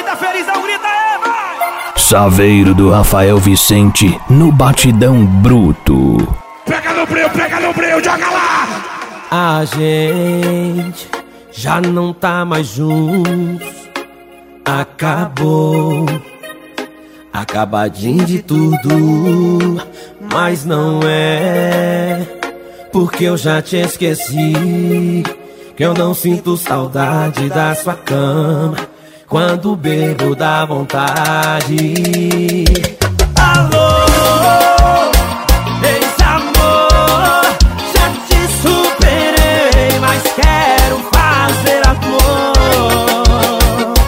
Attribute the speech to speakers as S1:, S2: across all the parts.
S1: tá felizão, grita aí, vai!
S2: Saveiro do Rafael Vicente no batidão bruto.
S1: Pega no breu, joga lá!
S3: A gente já não tá mais juntos. Acabou, acabadinho de tudo. Mas não é porque eu já te esqueci, que eu não sinto saudade da sua cama. Quando bebo dá vontade. Alô, ex-amor, já te superei, mas quero fazer amor.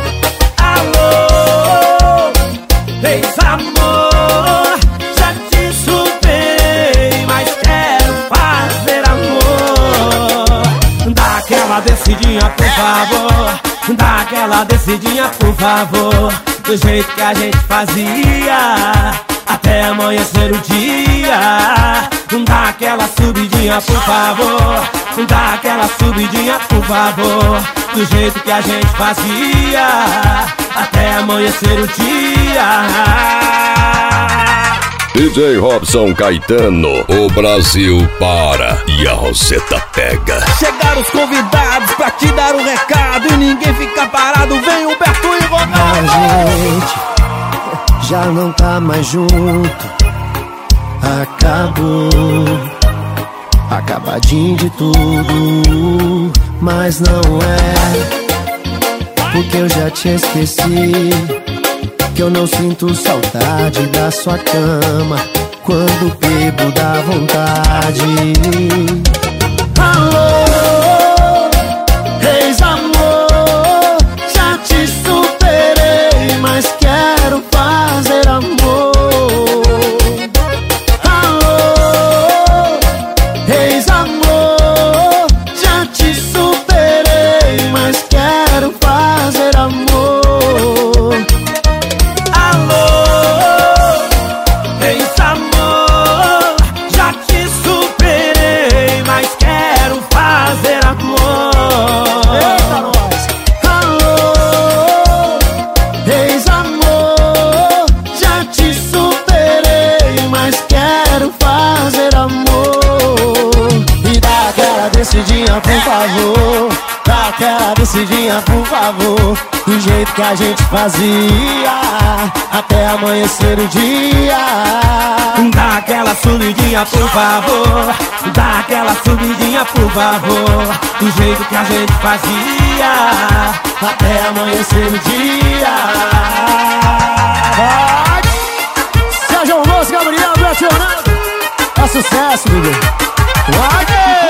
S3: Alô, ex-amor, já te superei, mas quero fazer amor. Dá aquela descidinha, por favor. Dá aquela descidinha, por favor, do jeito que a gente fazia, até amanhecer o dia. Dá aquela subidinha, por favor. Dá aquela subidinha, por favor, do jeito que a gente fazia, até amanhecer o dia.
S4: DJ Robson Caetano, o Brasil para e a Roseta pega.
S3: Chegaram os convidados pra te dar um recado e ninguém fica parado, vem Humberto e Ronaldo.
S5: A gente já não tá mais junto. Acabou, acabadinho de tudo. Mas não é porque eu já te esqueci, que eu não sinto saudade da sua cama. Quando bebo dá vontade. Alô, ex-amor, já te superei, mas quero fazer amor. Alô, ex-amor, já te superei, mas quero fazer amor. Descidinha, por favor, dá aquela descidinha, por favor, do jeito que a gente fazia, até amanhecer o dia.
S3: Dá aquela subidinha, por favor. Dá aquela subidinha, por favor, do jeito que a gente fazia, até amanhecer o dia.
S5: Vai! Sérgio Alonso, Gabriel, Beto Fernando, é sucesso, Miguel. Vai!